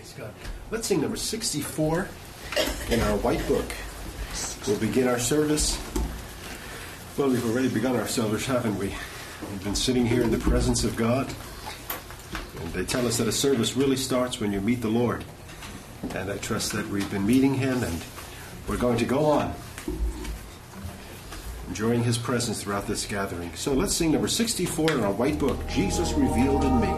Praise God. Let's sing number 64 in our white book. We'll begin our service. Well, we've already begun our service, haven't we? We've been sitting here in the presence of God. And they tell us that a service really starts when you meet the Lord. And I trust that we've been meeting Him, and we're going to go on enjoying His presence throughout this gathering. So let's sing number 64 in our white book, Jesus Revealed in Me.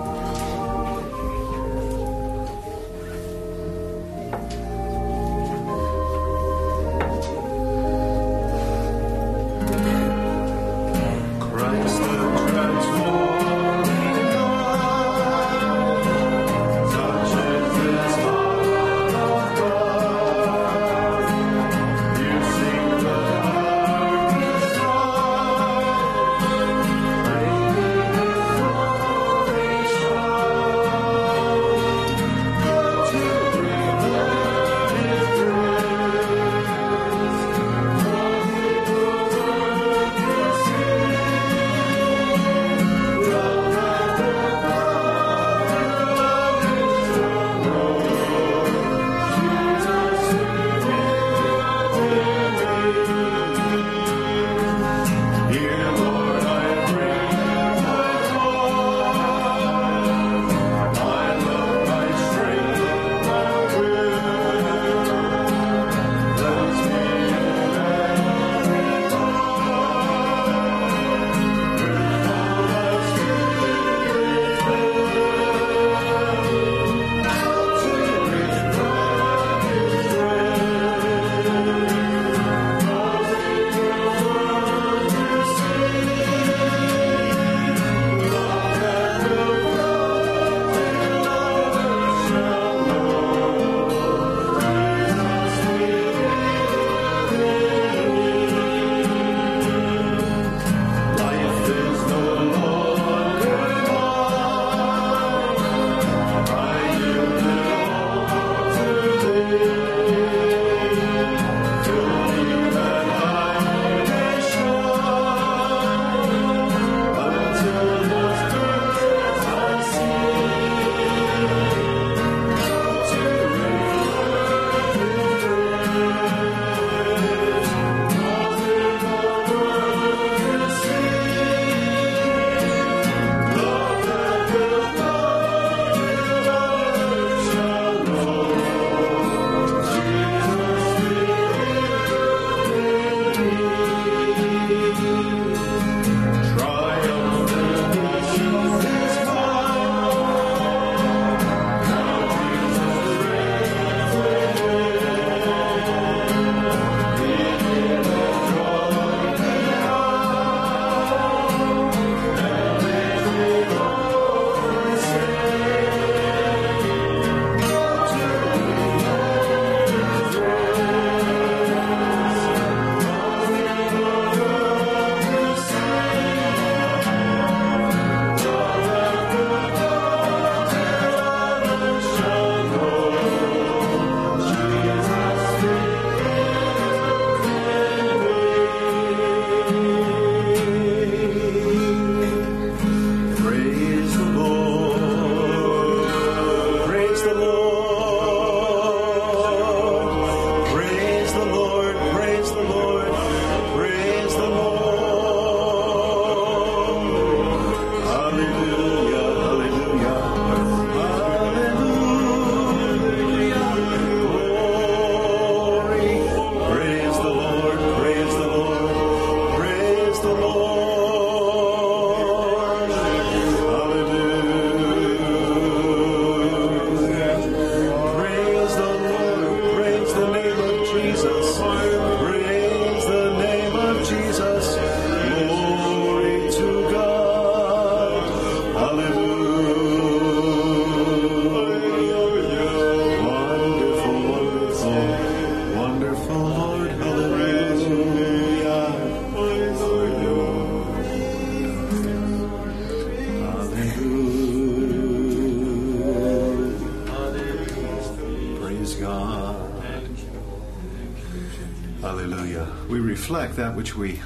Hallelujah. We reflect that which we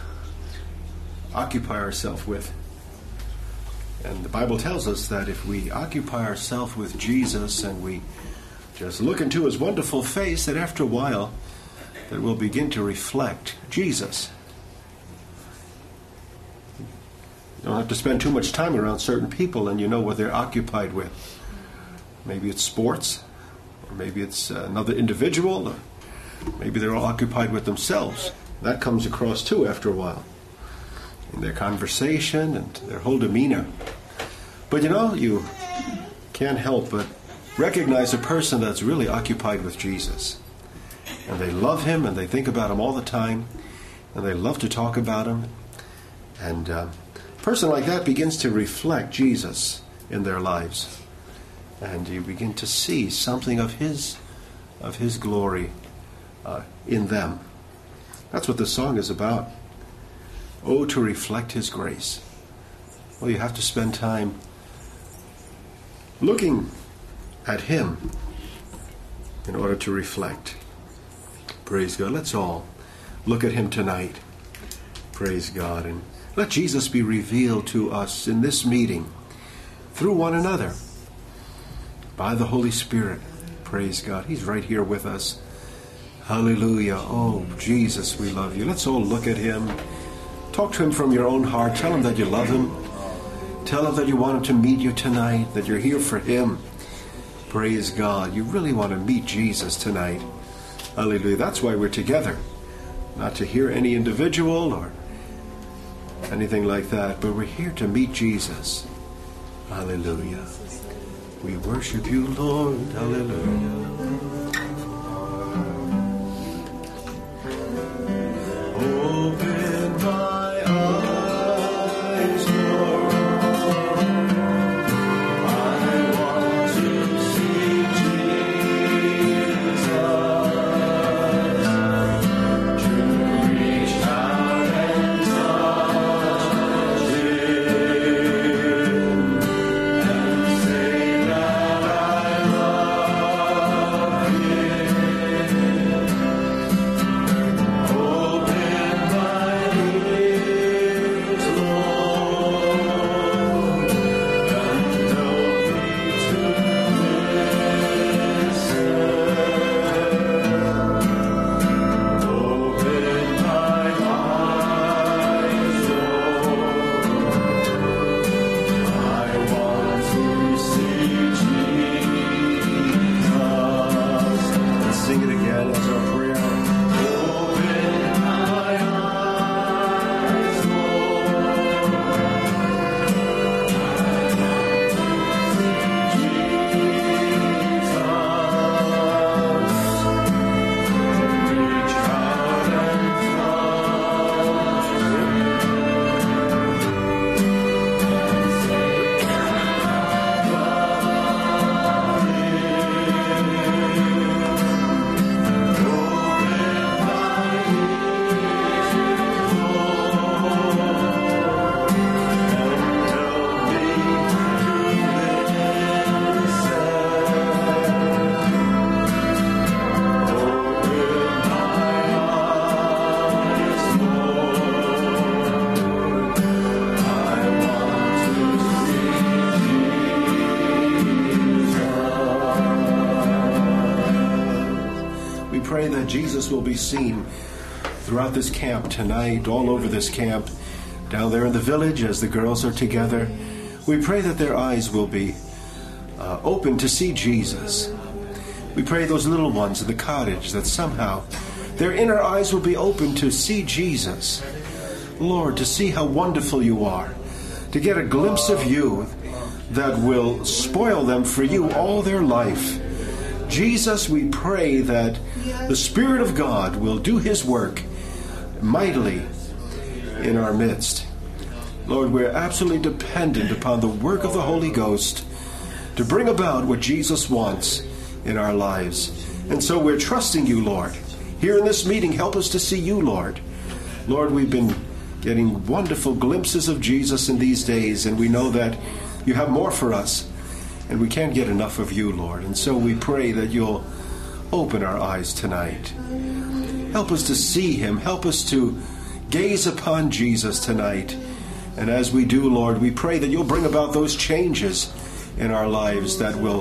occupy ourselves with. And the Bible tells us that if we occupy ourselves with Jesus and we just look into his wonderful face, that after a while, that we'll begin to reflect Jesus. You don't have to spend too much time around certain people and you know what they're occupied with. Maybe it's sports, or maybe it's another individual, or maybe they're all occupied with themselves. That comes across too after a while, in their conversation and their whole demeanor. But you can't help but recognize a person that's really occupied with Jesus. And they love him, and they think about him all the time, and they love to talk about him. And a person like that begins to reflect Jesus in their lives. And you begin to see something of his glory in them. That's what this song is about. Oh, to reflect his grace. Well, you have to spend time looking at him in order to reflect. Praise God. Let's all look at him tonight. Praise God. And let Jesus be revealed to us in this meeting through one another by the Holy Spirit. Praise God. He's right here with us. Hallelujah. Oh, Jesus, we love you. Let's all look at him. Talk to him from your own heart. Tell him that you love him. Tell him that you want him to meet you tonight, that you're here for him. Praise God. You really want to meet Jesus tonight. Hallelujah. That's why we're together. Not to hear any individual or anything like that, but we're here to meet Jesus. Hallelujah. We worship you, Lord. Hallelujah. Open my eyes, Lord. I want to see Jesus, to reach out and touch him, and say that I love him. Open my ears, Lord, and help me to listen. Open my eyes, Lord. I want to see Jesus. Let's sing it again as our prayer. Open my eyes, Lord. Reach out and touch We pray that Jesus will be seen throughout this camp tonight, all over this camp, down there in the village as the girls are together. We pray that their eyes will be open to see Jesus. We pray those little ones in the cottage that somehow their inner eyes will be open to see Jesus. Lord, to see how wonderful you are, to get a glimpse of you that will spoil them for you all their life. Jesus, we pray that the Spirit of God will do his work mightily in our midst. Lord, we're absolutely dependent upon the work of the Holy Ghost to bring about what Jesus wants in our lives. And so we're trusting you, Lord. Here in this meeting, help us to see you, Lord. Lord, we've been getting wonderful glimpses of Jesus in these days, and we know that you have more for us, and we can't get enough of you, Lord. And so we pray that you'll open our eyes tonight. Help us to see him. Help us to gaze upon Jesus tonight. And as we do, Lord, we pray that you'll bring about those changes in our lives that will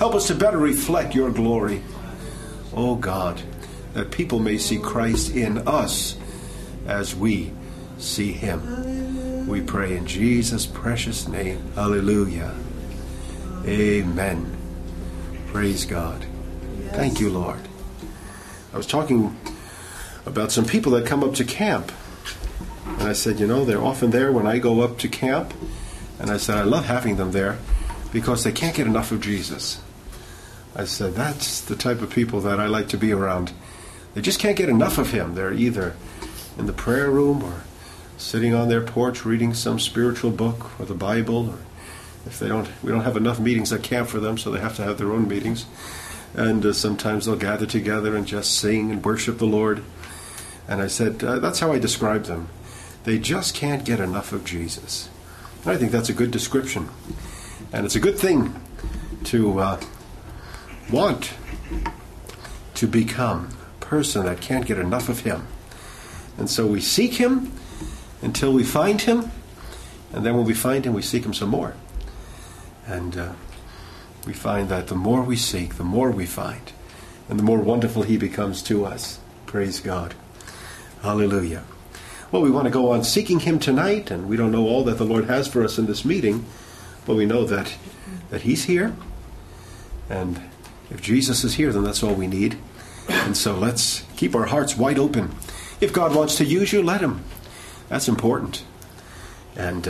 Help us to better reflect your glory, oh God, that people may see Christ in us as we see him. We pray in Jesus' precious name. Hallelujah. Amen. Praise God. Thank you, Lord. I was talking about some people that come up to camp. And I said, they're often there when I go up to camp. And I said, I love having them there because they can't get enough of Jesus. I said, that's the type of people that I like to be around. They just can't get enough of him. They're either in the prayer room or sitting on their porch reading some spiritual book or the Bible. Or if we don't have enough meetings at camp for them, so they have to have their own meetings. And sometimes they'll gather together and just sing and worship the Lord. And I said, that's how I describe them. They just can't get enough of Jesus. And I think that's a good description. And it's a good thing to want to become a person that can't get enough of him. And so we seek him until we find him. And then when we find him, we seek him some more. And we find that the more we seek, the more we find. And the more wonderful he becomes to us. Praise God. Hallelujah. Well, we want to go on seeking him tonight, and we don't know all that the Lord has for us in this meeting, but we know that he's here. And if Jesus is here, then that's all we need. And so let's keep our hearts wide open. If God wants to use you, let him. That's important. And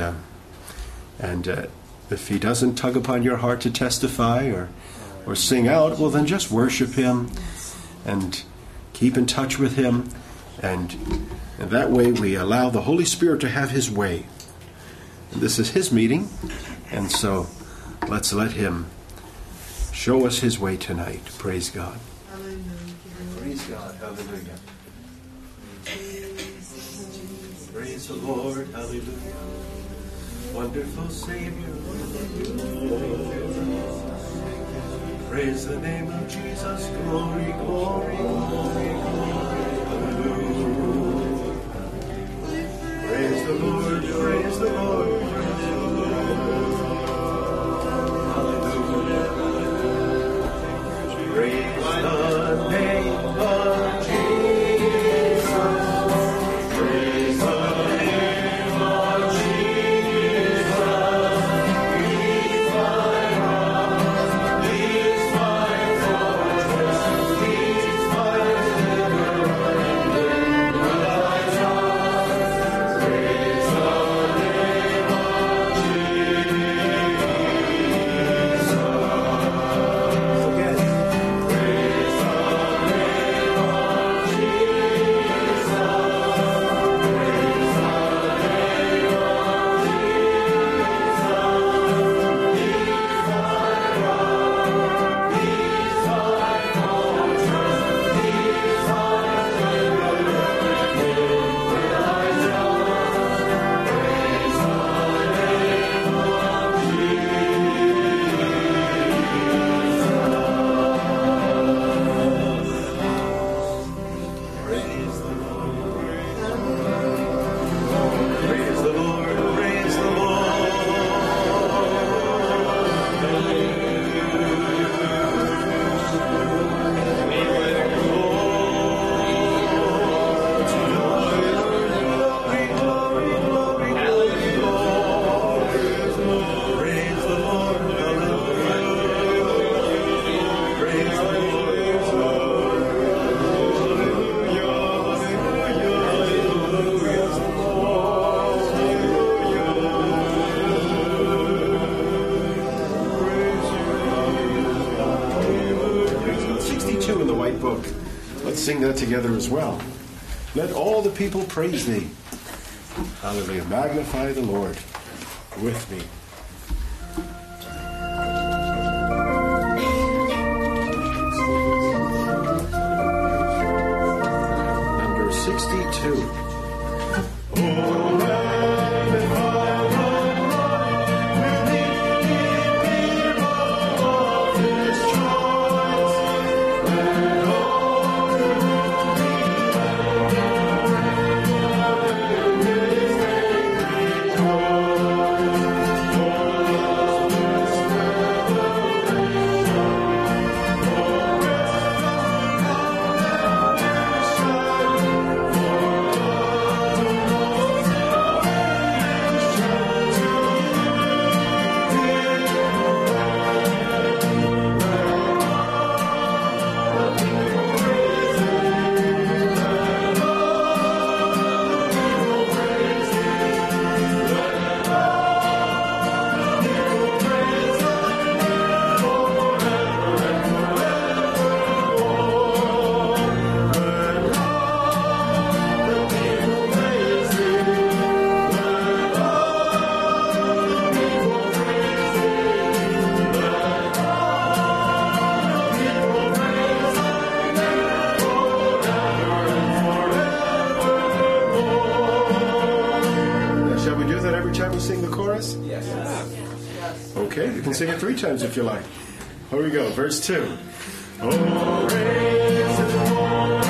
if he doesn't tug upon your heart to testify or sing out, well, then just worship him and keep in touch with him. And that way we allow the Holy Spirit to have his way. And this is his meeting, and so let's let him show us his way tonight. Praise God. Hallelujah. Praise God. Hallelujah. Praise the Lord. Hallelujah. Wonderful Savior. Praise the name of Jesus. Glory, glory, glory, glory. Hallelujah. Praise the Lord. Praise the Lord. Praise the Lord. Hallelujah. Praise the name of Jesus. Praise the name of Jesus. He's my rock. He's my fortress. He's my deliverer. In my trust. Praise the name of Jesus. Again. Praise the name of Jesus. Praise the name of Jesus. He's my rock. He's my fortress. He's my deliverer. In my trust. Praise the name of Praise the Lord. Praise the Lord. Praise the Praise the Lord. Praise the Lord. 62 in the White Book. Let's sing that together as well. Let all the people praise thee. Hallelujah. Magnify the Lord with me. Number 62. Okay, you can sing it 3 times if you like. Here we go, verse 2. Oh, praise the Lord.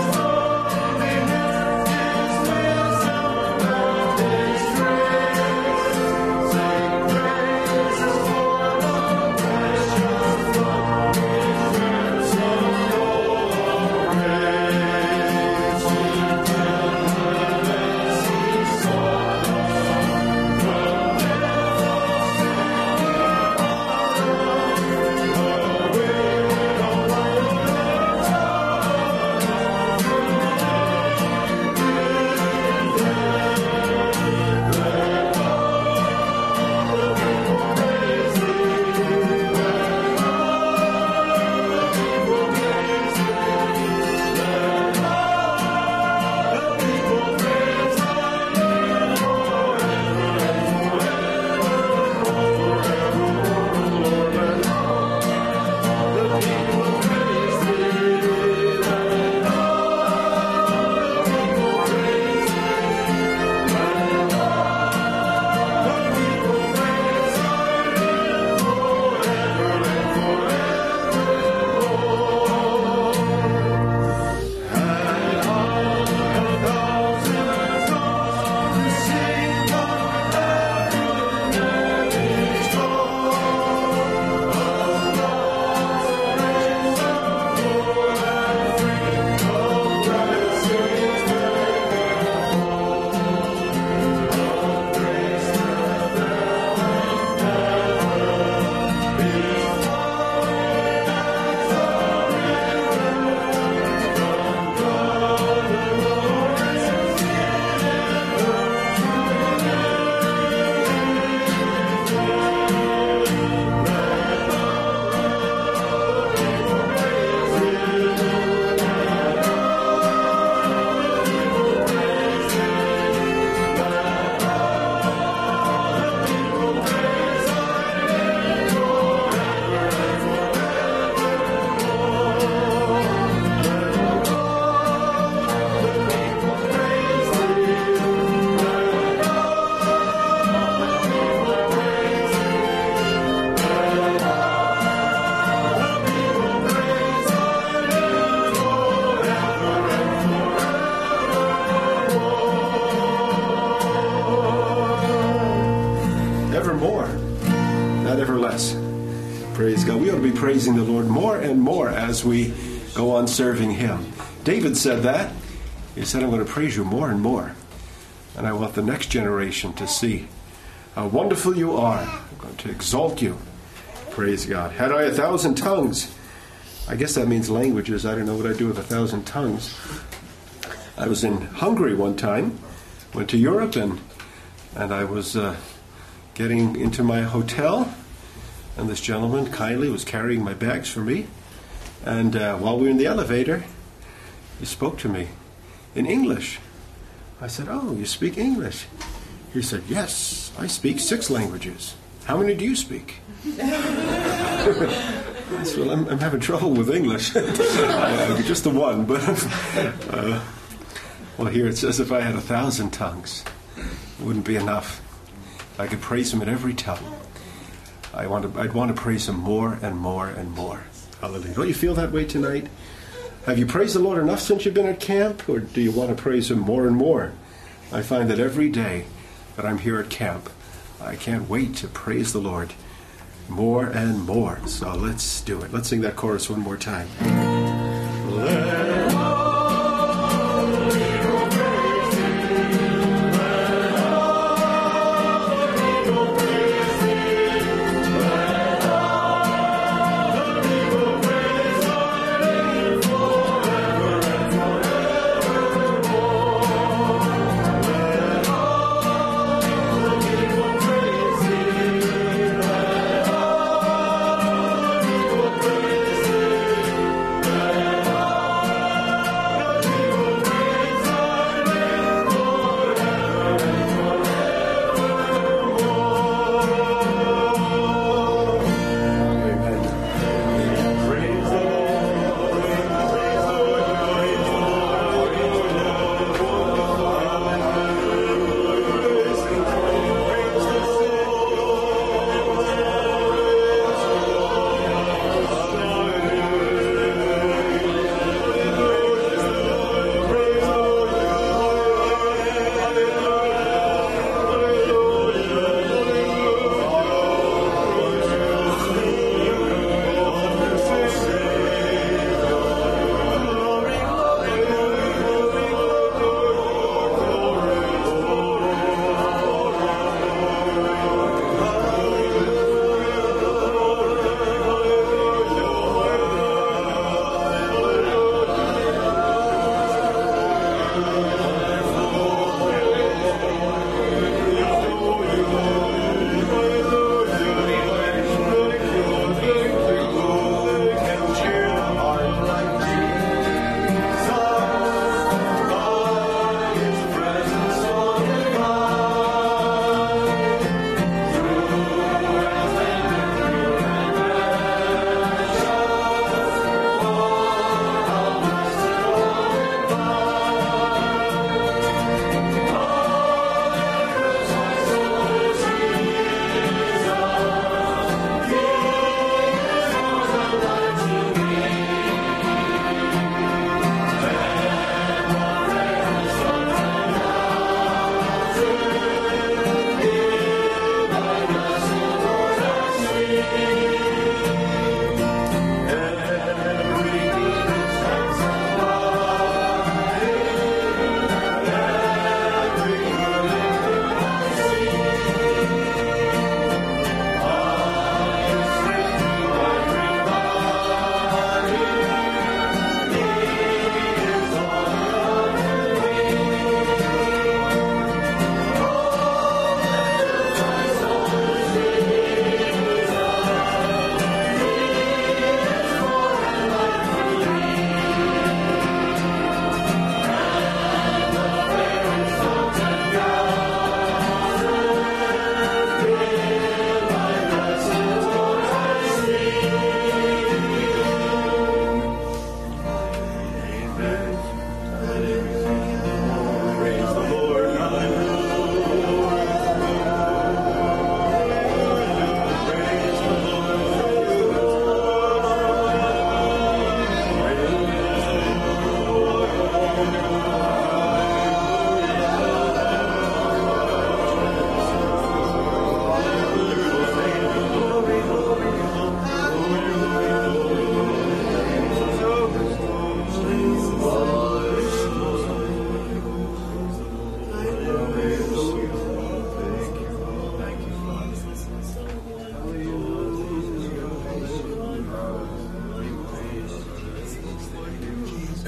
Praise God. We ought to be praising the Lord more and more as we go on serving Him. David said that. He said, I'm going to praise you more and more. And I want the next generation to see how wonderful you are. I'm going to exalt you. Praise God. Had I 1,000 tongues, I guess that means languages. I don't know what I'd do with 1,000 tongues. I was in Hungary one time, went to Europe, and I was getting into my hotel, and this gentleman kindly was carrying my bags for me. And while we were in the elevator, he spoke to me in English. I said, oh, you speak English? He said, yes, I speak 6 languages. How many do you speak? I said, well, I'm having trouble with English. Just the one, but well, here it says if I had 1,000 tongues, it wouldn't be enough. I could praise Him in every tongue. I'd want to praise Him more and more and more. Hallelujah. Don't you feel that way tonight? Have you praised the Lord enough since you've been at camp, or do you want to praise Him more and more? I find that every day that I'm here at camp, I can't wait to praise the Lord more and more. So let's do it. Let's sing that chorus one more time.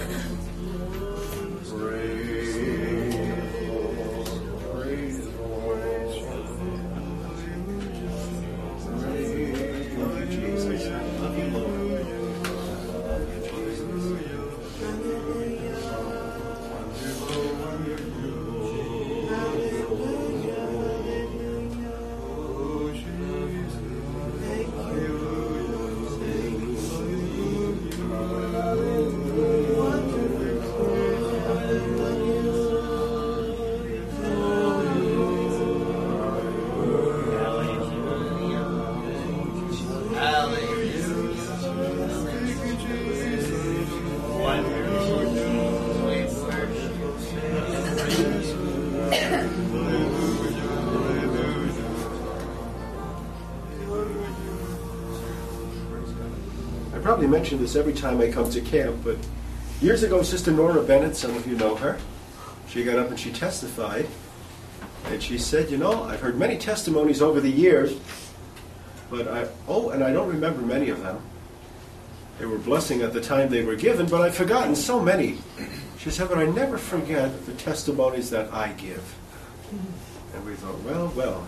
I probably mention this every time I come to camp, but years ago, Sister Nora Bennett, some of you know her, she got up and she testified, and she said, you know, I've heard many testimonies over the years, but I don't remember many of them. They were blessing at the time they were given, but I've forgotten so many. She said, but I never forget the testimonies that I give. And we thought, well.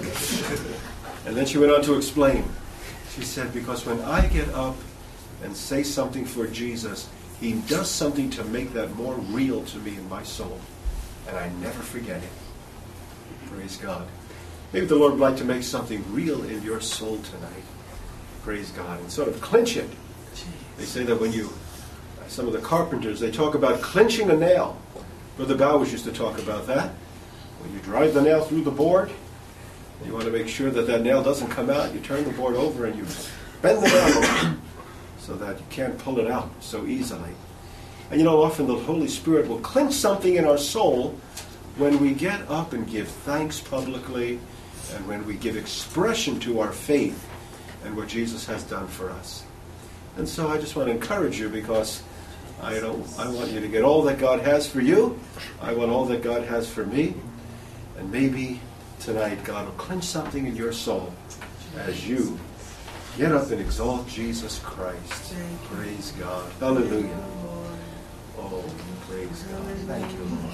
And then she went on to explain. She said, because when I get up and say something for Jesus, he does something to make that more real to me in my soul. And I never forget it. Praise God. Maybe the Lord would like to make something real in your soul tonight. Praise God. And sort of clinch it. They say that when some of the carpenters, they talk about clinching a nail. Brother Bowers used to talk about that. When you drive the nail through the board, you want to make sure that that nail doesn't come out. You turn the board over and you bend the nail so that you can't pull it out so easily. And you know, often the Holy Spirit will clinch something in our soul when we get up and give thanks publicly and when we give expression to our faith and what Jesus has done for us. And so I just want to encourage you, because I want you to get all that God has for you. I want all that God has for me. And maybe tonight God will clinch something in your soul as you get up and exalt Jesus Christ. Praise God. Hallelujah. Oh, praise God. Thank you, Lord.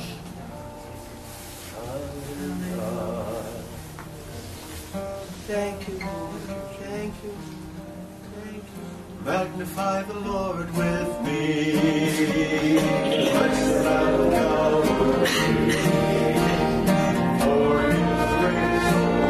Thank you, Lord. Thank you. Thank you. Magnify the Lord with me. Let's bow down. For his grace,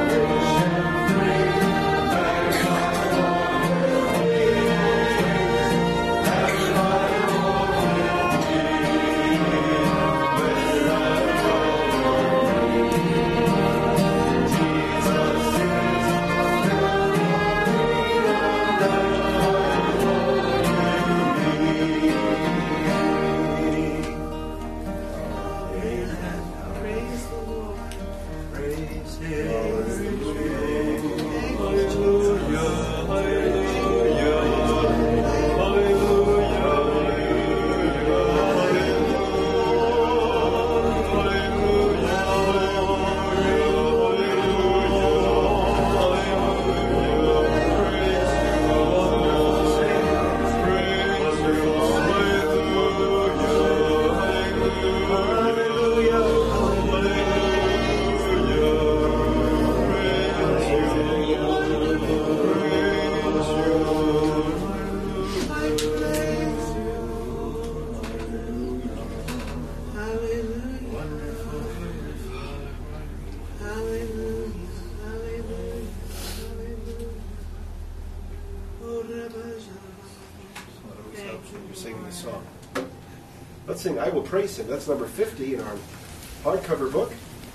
let's sing I Will Praise Him. That's number 50 in our hardcover book.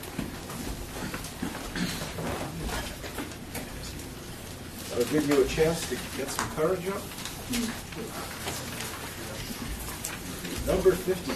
That'll give you a chance to get some courage up. Number 50.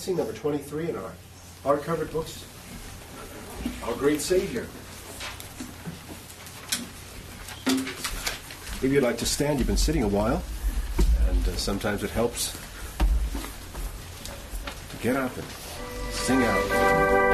Betsy, number 23 in our hardcover books. Our Great Savior. If you'd like to stand, you've been sitting a while, and sometimes it helps to get up and sing out.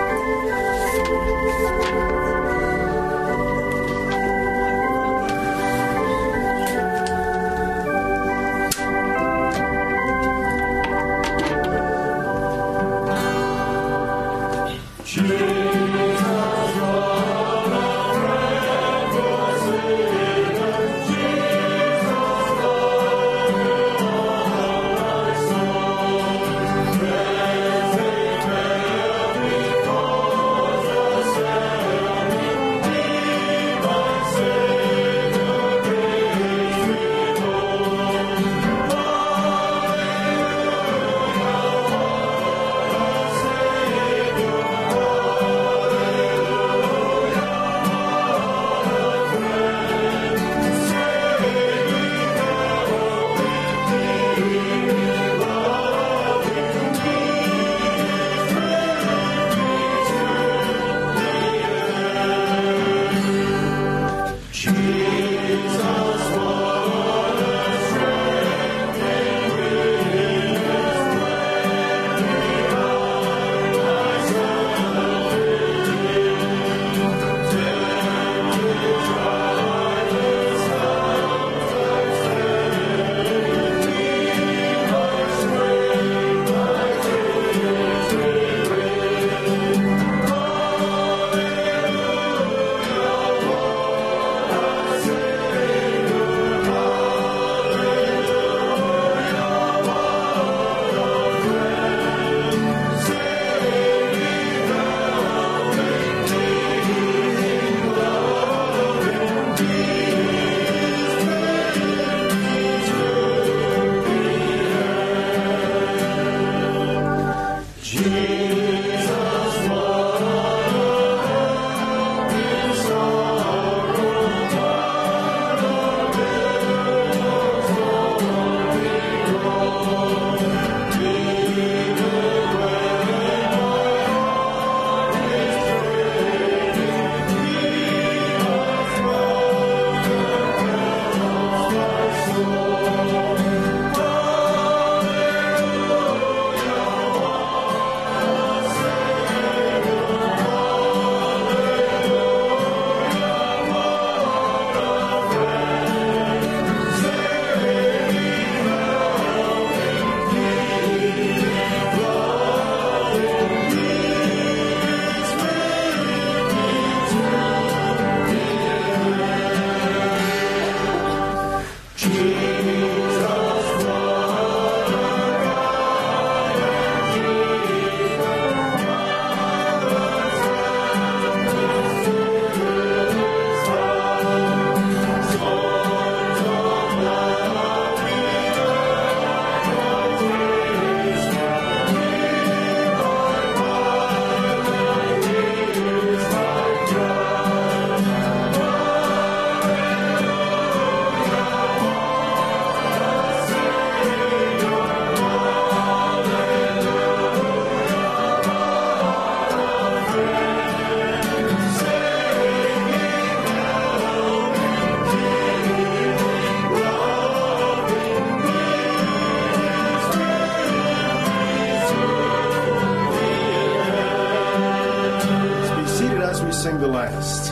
Sing the last.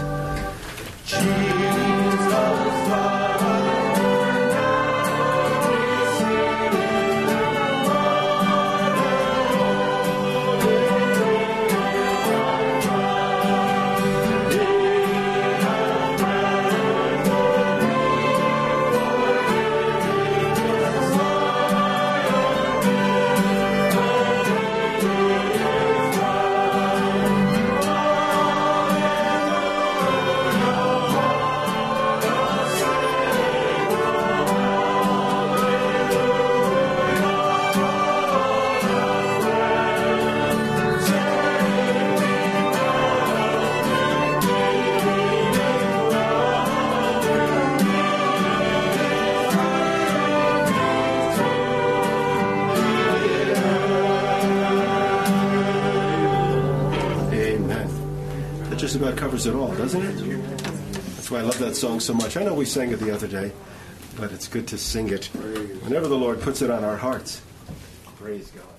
It just about covers it all, doesn't it? That's why I love that song so much. I know we sang it the other day, but it's good to sing it whenever the Lord puts it on our hearts. Praise God.